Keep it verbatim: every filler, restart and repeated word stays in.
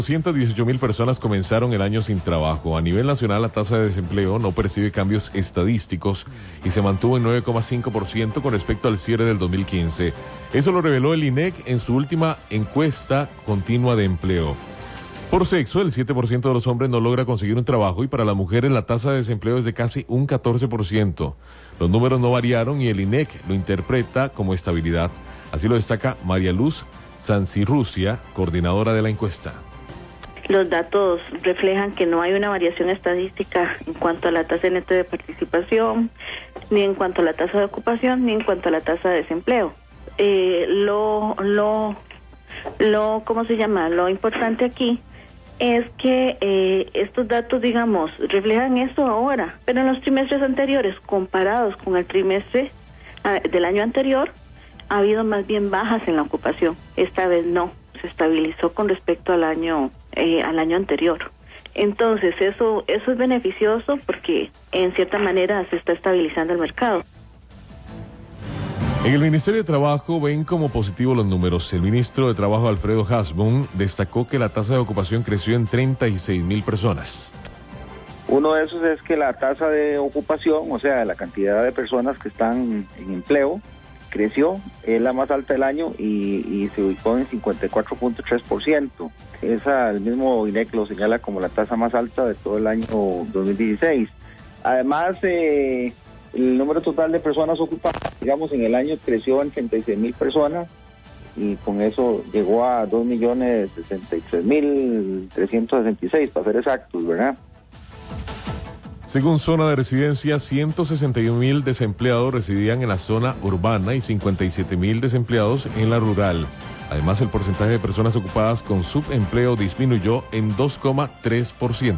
doscientas dieciocho mil personas comenzaron el año sin trabajo. A nivel nacional, la tasa de desempleo no percibe cambios estadísticos y se mantuvo en nueve coma cinco por ciento con respecto al cierre del dos mil quince. Eso lo reveló el INEC en su última encuesta continua de empleo. Por sexo, el siete por ciento de los hombres no logra conseguir un trabajo y para las mujeres la tasa de desempleo es de casi un catorce por ciento. Los números no variaron y el INEC lo interpreta como estabilidad. Así lo destaca María Luz Sancirrucia, coordinadora de la encuesta. Los datos reflejan que no hay una variación estadística en cuanto a la tasa neta de participación, ni en cuanto a la tasa de ocupación, ni en cuanto a la tasa de desempleo. Eh, lo, lo, lo, ¿cómo se llama? Lo importante aquí es que eh, estos datos, digamos, reflejan eso ahora, pero en los trimestres anteriores, comparados con el trimestre uh, del año anterior, ha habido más bien bajas en la ocupación. Esta vez no, se estabilizó con respecto al año eh, al año anterior. Entonces eso eso es beneficioso porque en cierta manera se está estabilizando el mercado. En el Ministerio de Trabajo ven como positivo los números. El ministro de Trabajo, Alfredo Hasbun, destacó que la tasa de ocupación creció en treinta y seis mil personas. Uno de esos es que la tasa de ocupación, o sea, la cantidad de personas que están en empleo, creció, es la más alta del año y, y se ubicó en cincuenta y cuatro punto tres por ciento. Esa, el mismo INEC lo señala como la tasa más alta de todo el año dos mil dieciséis. Además, eh, el número total de personas ocupadas, digamos, en el año creció en treinta y seis mil personas y con eso llegó a dos millones sesenta y tres mil trescientos sesenta y seis, para ser exactos, ¿verdad? Según zona de residencia, ciento sesenta y un mil desempleados residían en la zona urbana y cincuenta y siete mil desempleados en la rural. Además, el porcentaje de personas ocupadas con subempleo disminuyó en dos coma tres por ciento.